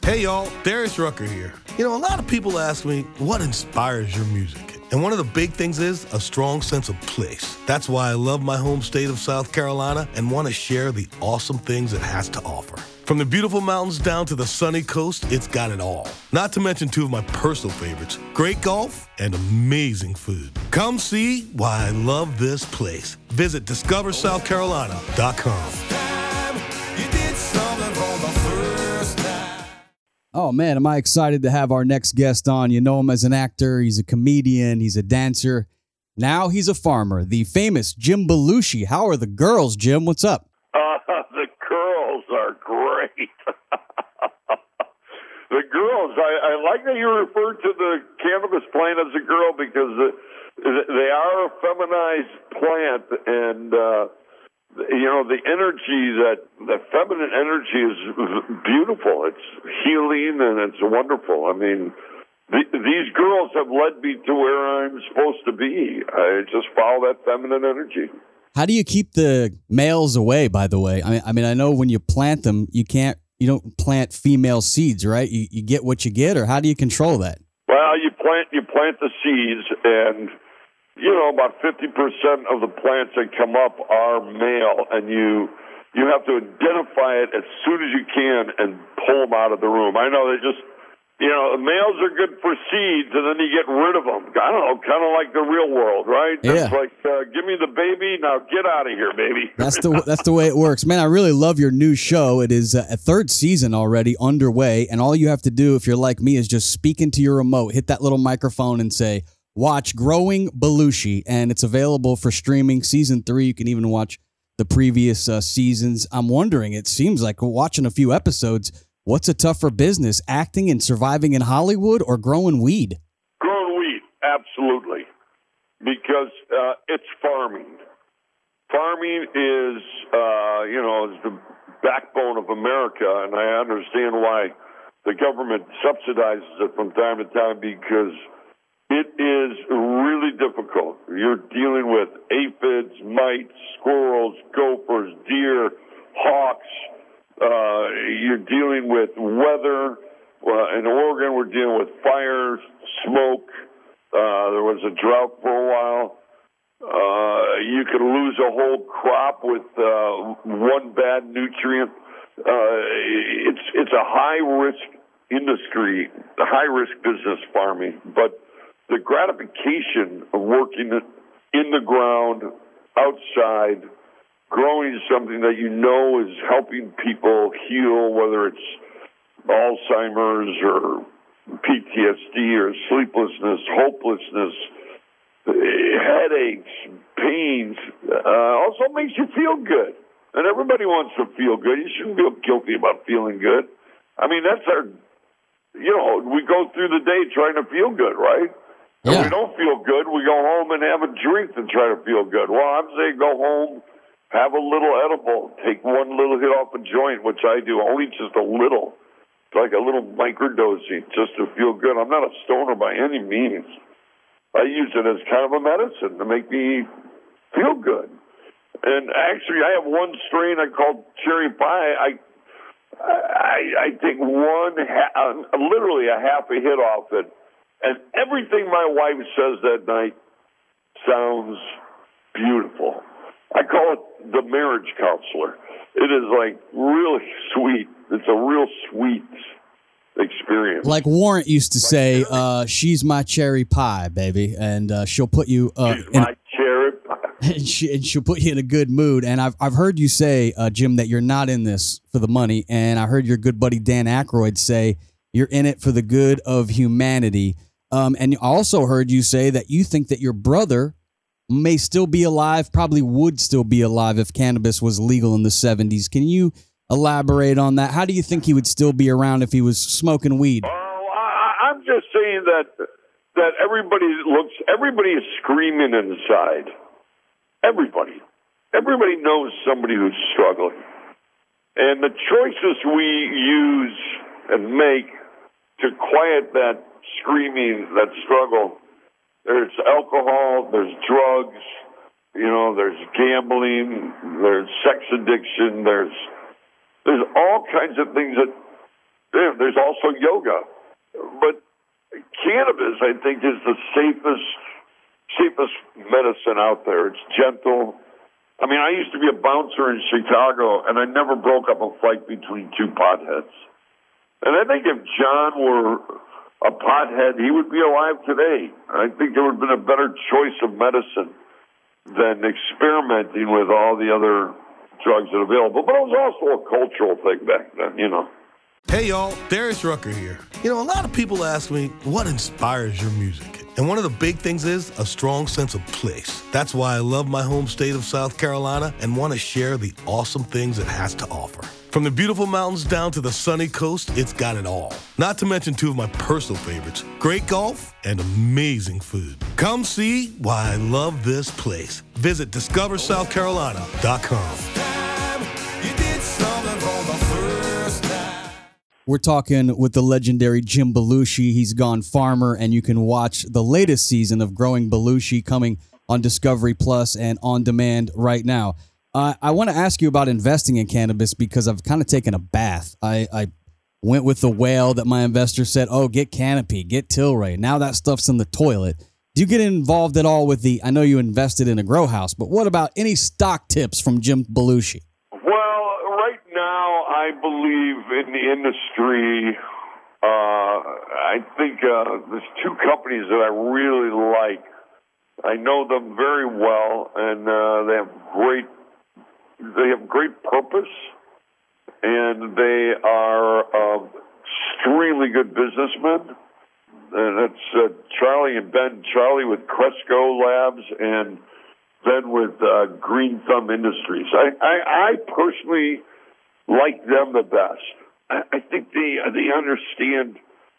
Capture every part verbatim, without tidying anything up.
Hey y'all, Darius Rucker here. You know, a lot of people ask me, what inspires your music? And one of the big things is a strong sense of place. That's why I love my home state of South Carolina and want to share the awesome things it has to offer. From the beautiful mountains down to the sunny coast, it's got it all. Not to mention two of my personal favorites, great golf and amazing food. Come see why I love this place. Visit discover south carolina dot com. Oh, man, am I excited to have our next guest on. You know him as an actor. He's a comedian. He's a dancer. Now he's a farmer. The famous Jim Belushi. How are the girls, Jim? What's up? Uh, the girls are great. The girls, I, I like that you referred to the cannabis plant as a girl because they are a feminized plant, and uh, you know, the energy, that the feminine energy is beautiful. It's healing and it's wonderful. I mean, th- these girls have led me to where I'm supposed to be. I just follow that feminine energy. How do you keep the males away, by the way? I mean, I mean, I know when you plant them, you can't, you don't plant female seeds, right? You, you get what you get, or how do you control that? Well, you plant, you plant the seeds, and you know, about fifty percent of the plants that come up are male, and you you have to identify it as soon as you can and pull them out of the room. I know they just, you know, males are good for seeds, and then you get rid of them. I don't know, kind of like the real world, right? Yeah. It's like, uh, give me the baby, now get out of here, baby. That's the that's the way it works. Man, I really love your new show. It is uh, a third season already underway, and all you have to do, if you're like me, is just speak into your remote, hit that little microphone and say, watch Growing Belushi, and it's available for streaming. Season three, you can even watch the previous uh, seasons. I'm wondering, it seems like watching a few episodes, what's a tougher business, acting and surviving in Hollywood or growing weed? Growing weed, absolutely, because uh, it's farming. Farming is, uh, you know, is the backbone of America, and I understand why the government subsidizes it from time to time, because it is really difficult. You're dealing with aphids, mites, squirrels, gophers, deer, hawks. Uh, you're dealing with weather. Uh, in Oregon, we're dealing with fires, smoke. Uh, there was a drought for a while. Uh, you could lose a whole crop with uh, one bad nutrient. Uh, it's it's a high-risk industry, a high-risk business, farming, but the gratification of working in the ground, outside, growing something that you know is helping people heal, whether it's Alzheimer's or P T S D or sleeplessness, hopelessness, headaches, pains, uh, also makes you feel good. And everybody wants to feel good. You shouldn't feel guilty about feeling good. I mean, that's our, you know, we go through the day trying to feel good, right? Yeah. If we don't feel good, we go home and have a drink to try to feel good. Well, I'm saying go home, have a little edible, take one little hit off a joint, which I do, only just a little. It's like a little microdosing just to feel good. I'm not a stoner by any means. I use it as kind of a medicine to make me feel good. And actually, I have one strain I call cherry pie. I I, I take one, ha- literally a half a hit off it. And everything my wife says that night sounds beautiful. I call it the marriage counselor. It is like really sweet. It's a real sweet experience. Like Warrant used to say, uh, she's my cherry pie, baby. And uh, she'll put you uh, she's in, my cherry pie. and, she, and she'll put you in a good mood. And I've, I've heard you say, uh, Jim, that you're not in this for the money. And I heard your good buddy Dan Aykroyd say you're in it for the good of humanity. Um, and I also heard you say that you think that your brother may still be alive, probably would still be alive if cannabis was legal in the seventies. Can you elaborate on that? How do you think he would still be around if he was smoking weed? Oh, I, I'm just saying that that everybody looks, everybody is screaming inside. Everybody. Everybody knows somebody who's struggling. And the choices we use and make to quiet that screaming, that struggle, there's alcohol, there's drugs, you know, there's gambling, there's sex addiction, there's there's all kinds of things that Yeah, there's also yoga. But cannabis, I think, is the safest safest medicine out there. It's gentle. I mean, I used to be a bouncer in Chicago, and I never broke up a fight between two potheads. And I think if John were a pothead, he would be alive today. I think there would have been a better choice of medicine than experimenting with all the other drugs that are available. But it was also a cultural thing back then, you know. Hey, y'all, Darius Rucker here. You know, a lot of people ask me, what inspires your music? And one of the big things is a strong sense of place. That's why I love my home state of South Carolina and want to share the awesome things it has to offer. From the beautiful mountains down to the sunny coast, it's got it all. Not to mention two of my personal favorites, great golf and amazing food. Come see why I love this place. Visit discover south carolina dot com. We're talking with the legendary Jim Belushi. He's gone farmer, and you can watch the latest season of Growing Belushi coming on Discovery Plus and on demand right now. Uh, I want to ask you about investing in cannabis because I've kind of taken a bath. I, I went with the whale that my investor said, oh, get Canopy, get Tilray. Now that stuff's in the toilet. Do you get involved at all with the, I know you invested in a grow house, but what about any stock tips from Jim Belushi? I believe in the industry. Uh, I think uh, there's two companies that I really like. I know them very well, and uh, they have great. They have great purpose, and they are uh, extremely good businessmen. And it's uh, Charlie and Ben. Charlie with Cresco Labs, and Ben with uh, Green Thumb Industries. I, I, I personally like them the best. I, I think they they understand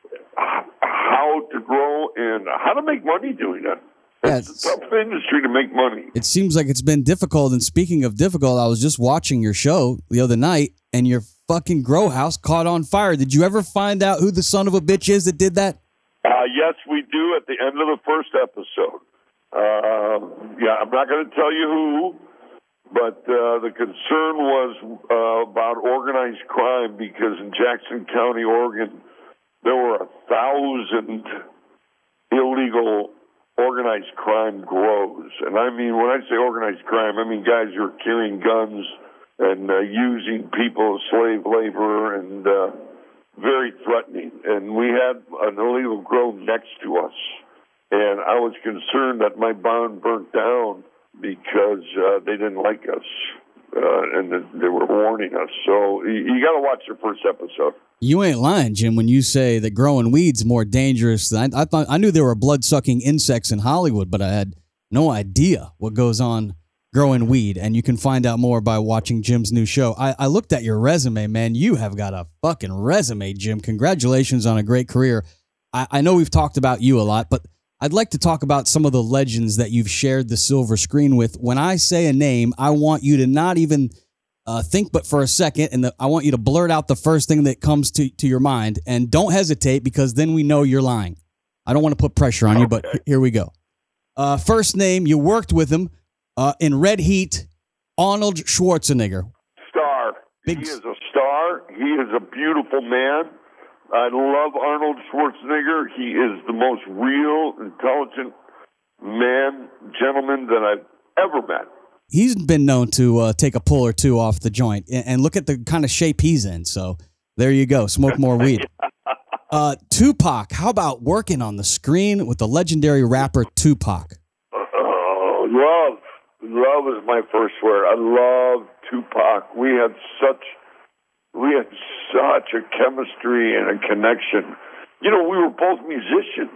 how to grow and how to make money doing it. Yeah, it's, it's a tough industry to make money. It seems like it's been difficult. And speaking of difficult, I was just watching your show the other night, and your fucking grow house caught on fire. Did you ever find out who the son of a bitch is that did that? Uh, yes, we do at the end of the first episode. Uh, yeah, I'm not going to tell you who. But uh, the concern was uh, about organized crime because in Jackson County, Oregon, there were a thousand illegal organized crime grows. And I mean, when I say organized crime, I mean guys who are carrying guns and uh, using people as slave labor and uh, very threatening. And we had an illegal grow next to us. And I was concerned that my barn burnt down because uh, they didn't like us, uh, and they were warning us. So you, you got to watch the first episode. You ain't lying, Jim, when you say that growing weed's more dangerous. Than I, I thought I knew there were blood-sucking insects in Hollywood, but I had no idea what goes on growing weed. And you can find out more by watching Jim's new show. I, I looked at your resume, man. You have got a fucking resume, Jim. Congratulations on a great career. I, I know we've talked about you a lot, but I'd like to talk about some of the legends that you've shared the silver screen with. When I say a name, I want you to not even uh, think but for a second, and the, I want you to blurt out the first thing that comes to, to your mind. And don't hesitate, because then we know you're lying. I don't want to put pressure on you, but here we go. Uh, first name, you worked with him uh, in Red Heat, Arnold Schwarzenegger. Star. Big... He is a star. He is a beautiful man. I love Arnold Schwarzenegger. He is the most real, intelligent man, gentleman that I've ever met. He's been known to uh, take a pull or two off the joint, and, and look at the kind of shape he's in. So there you go. Smoke more weed. uh, Tupac, how about working on the screen with the legendary rapper Tupac? Oh, love. Love is my first word. I love Tupac. We had such... We had such a chemistry and a connection. You know, we were both musicians.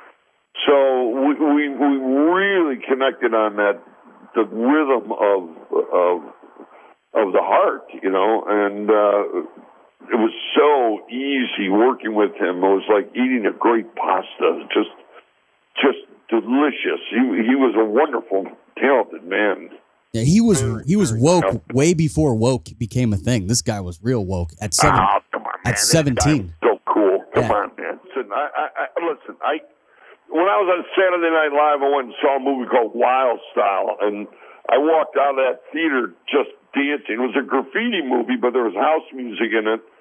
So we we, we really connected on that, the rhythm of of of the heart, you know, and uh, it was so easy working with him. It was like eating a great pasta, just just delicious. He he was a wonderful, talented man. Yeah, he was he was woke way before woke became a thing. This guy was real woke at seven. Oh, come on, man. At seventeen. So cool. Come yeah. on, man. Listen, I, I, I, listen. I when I was on Saturday Night Live, I went and saw a movie called Wild Style, and I walked out of that theater just dancing. It was a graffiti movie, but there was house music in it,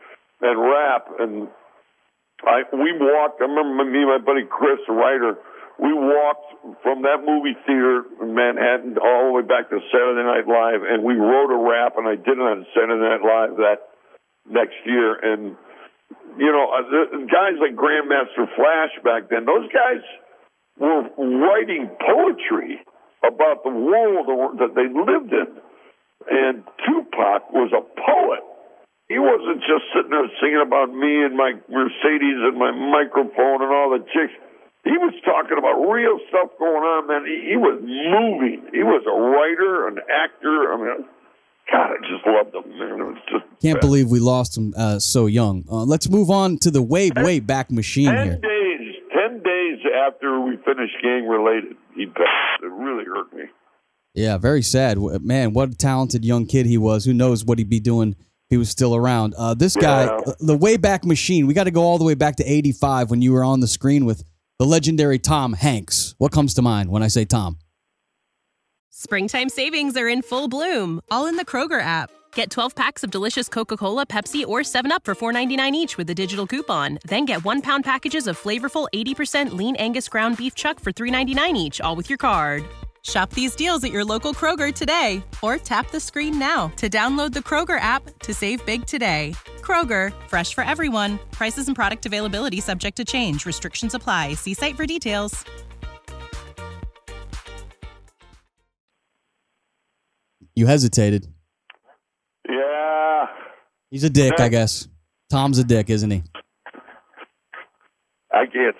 and rap. And I we walked. I remember me and my buddy Chris, the writer. We walked from that movie theater in Manhattan all the way back to Saturday Night Live, and we wrote a rap, and I did it on Saturday Night Live that next year. And you know, the guys like Grandmaster Flash back then, those guys were writing poetry about the world that they lived in. And Tupac was a poet. He wasn't just sitting there singing about me and my Mercedes and my microphone and all the chicks. He was talking about real stuff going on, man. He, he was moving. He was a writer, an actor. I mean, God, I just loved him, man. It was just Can't bad. believe we lost him uh, so young. Uh, let's move on to the way, way back machine ten here. days, ten days after we finished Gang Related, he passed. It really hurt me. Yeah, very sad. Man, what a talented young kid he was. Who knows what he'd be doing if he was still around. Uh, this guy, Yeah. the way back machine, we got to go all the way back to eighty-five when you were on the screen with the legendary Tom Hanks. What comes to mind when I say Tom? Springtime savings are in full bloom, all in the Kroger app. Get twelve packs of delicious Coca-Cola, Pepsi, or seven up for four ninety-nine each with a digital coupon. Then get one-pound packages of flavorful eighty percent lean Angus ground beef chuck for three ninety-nine each, all with your card. Shop these deals at your local Kroger today, or tap the screen now to download the Kroger app to save big today. Kroger, fresh for everyone. Prices and product availability subject to change. Restrictions apply. See site for details. You hesitated. Yeah. He's a dick, I guess. Tom's a dick, isn't he? I can't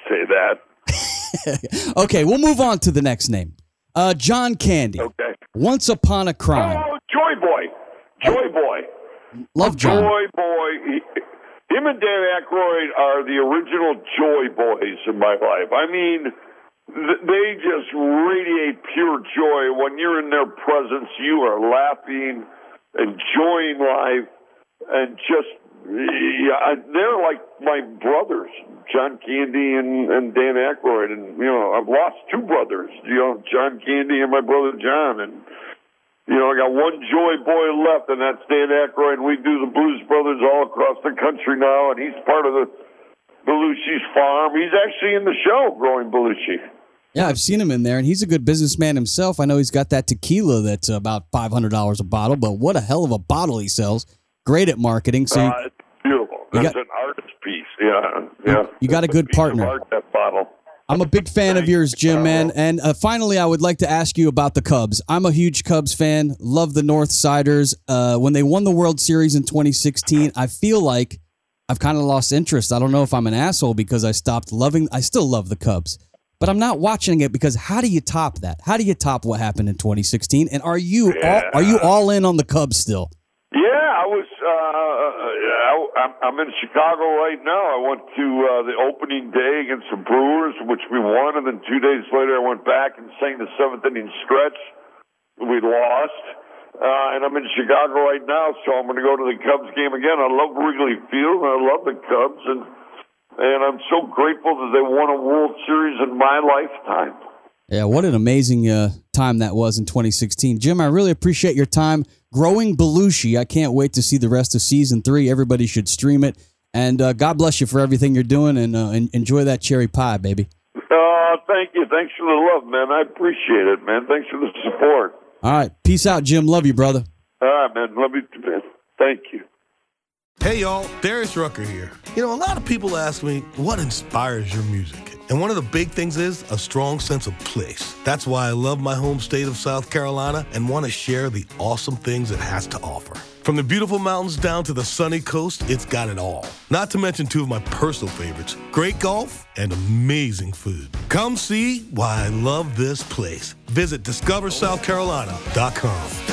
say that. Okay, we'll move on to the next name. Uh, John Candy. Okay. Once Upon a Crime. Oh, Joy Boy. Joy Boy. Love John. Joy Boy. He, him and Dan Aykroyd are the original Joy Boys in my life. I mean, th- they just radiate pure joy. When you're in their presence, you are laughing, enjoying life, and just, yeah, they're like my brothers, John Candy and, and Dan Aykroyd. And, you know, I've lost two brothers, you know, John Candy and my brother John. And, you know, I got one Joy Boy left, and that's Dan Aykroyd. And we do the Blues Brothers all across the country now, and he's part of the Belushi's farm. He's actually in the show, Growing Belushi. Yeah, I've seen him in there, and he's a good businessman himself. I know he's got that tequila that's about five hundred dollars a bottle, but what a hell of a bottle he sells. Great at marketing. So you, Uh, it's beautiful. you It's got- an artist piece. Yeah, yeah. you got a It's good piece of partner. art, that bottle. I'm a big fan of yours, Jim, man. And uh, finally, I would like to ask you about the Cubs. I'm a huge Cubs fan. Love the North Siders. Uh, when they won the World Series in twenty sixteen, I feel like I've kind of lost interest. I don't know if I'm an asshole because I stopped loving. I still love the Cubs, but I'm not watching it because how do you top that? How do you top what happened in twenty sixteen? And are you Yeah. all, are you all in on the Cubs still? Yeah, I was. Uh, I, I'm, I'm in Chicago right now. I went to uh, the opening day against the Brewers, which we won, and then two days later, I went back and sang the seventh inning stretch. We lost, uh, and I'm in Chicago right now, so I'm going to go to the Cubs game again. I love Wrigley Field, and I love the Cubs, and and I'm so grateful that they won a World Series in my lifetime. Yeah, what an amazing uh, time that was in twenty sixteen. Jim, I really appreciate your time. Growing Belushi. I can't wait to see the rest of season three. Everybody should stream it. And uh, God bless you for everything you're doing, and, uh, and enjoy that cherry pie, baby. Uh, thank you. Thanks for the love, man. I appreciate it, man. Thanks for the support. All right. Peace out, Jim. Love you, brother. All right, man. Love you too, man. Thank you. Hey, y'all, Darius Rucker here. You know, a lot of people ask me, what inspires your music? And one of the big things is a strong sense of place. That's why I love my home state of South Carolina and want to share the awesome things it has to offer. From the beautiful mountains down to the sunny coast, it's got it all. Not to mention two of my personal favorites, great golf and amazing food. Come see why I love this place. Visit discover south carolina dot com.